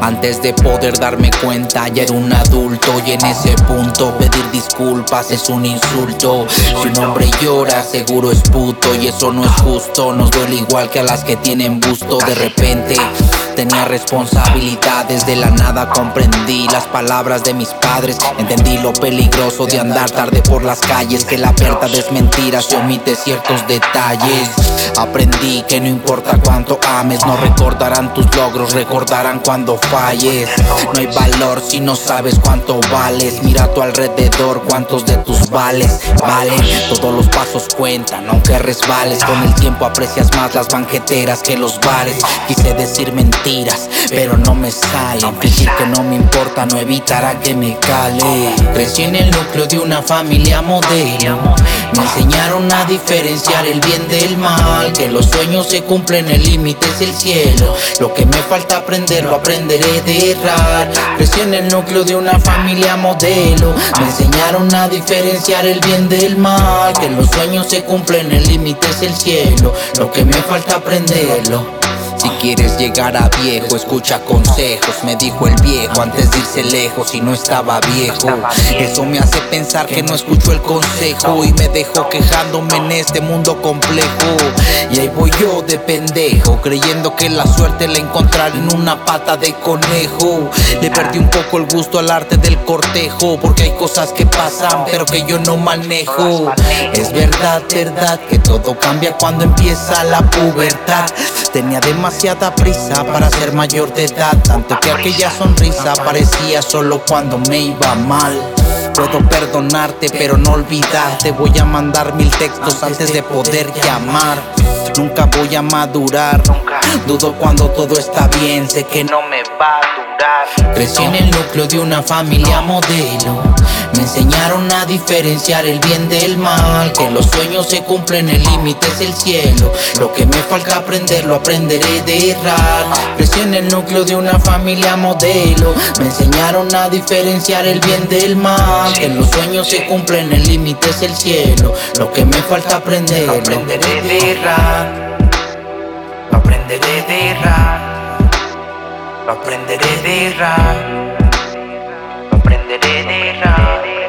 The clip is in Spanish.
Antes de poder darme cuenta ya era un adulto, y en ese punto pedir disculpas es un insulto. Si un hombre llora seguro es puto, y eso no es justo. Nos duele igual que a las que tienen busto. De repente tenía responsabilidades, de la nada comprendí las palabras de mis padres. Entendí lo peligroso de andar tarde por las calles, que la verdad es mentira si omite ciertos detalles. Aprendí que no importa cuánto ames, no recordarán tus logros, recordarán cuando falles. No hay valor si no sabes cuánto vales. Mira a tu alrededor cuántos de tus vales valen. Todos los pasos cuentan aunque resbales. Con el tiempo aprecias más las banqueteras que los bares. Quise decir mentiras pero no me salen. Fingir que no me importa no evitará que me cale. Crecí en el núcleo de una familia modelo. Me enseñaron a diferenciar el bien del mal, que los sueños se cumplen, el límite es el cielo. Lo que me falta aprender lo aprenderé de errar. Crecí en el núcleo de una familia modelo. Me enseñaron a diferenciar el bien del mal, que los sueños se cumplen, el límite es el cielo. Lo que me falta aprenderlo. Si quieres llegar a viejo, escucha consejos, me dijo el viejo antes de irse lejos y no estaba viejo. Eso me hace pensar que no escucho el consejo y me dejó quejándome en este mundo complejo. Y ahí voy yo de pendejo, creyendo que la suerte la encontraré en una pata de conejo. Le perdí un poco el gusto al arte del cortejo, porque hay cosas que pasan pero que yo no manejo. Es verdad, verdad, que todo cambia cuando empieza la pubertad. Tenía demasiada prisa para ser mayor de edad, tanto que aquella sonrisa parecía solo cuando me iba mal. Puedo perdonarte pero no olvidarte. Voy a mandar 1000 textos antes de poder llamar. Nunca voy a madurar, dudo cuando todo está bien, sé que no me va a durar. Crecí en el núcleo de una familia modelo. Me enseñaron a diferenciar el bien del mal, que los sueños se cumplen, el límite es el cielo. Lo que me falta aprender lo aprenderé de errar. Crecí en el núcleo de una familia modelo. Me enseñaron a diferenciar el bien del mal, que los sueños se cumplen, el límite es el cielo. Lo que me falta aprender lo aprenderé de errar. Lo aprenderé de errar. Lo aprenderé de errar. Lo aprenderé de errar.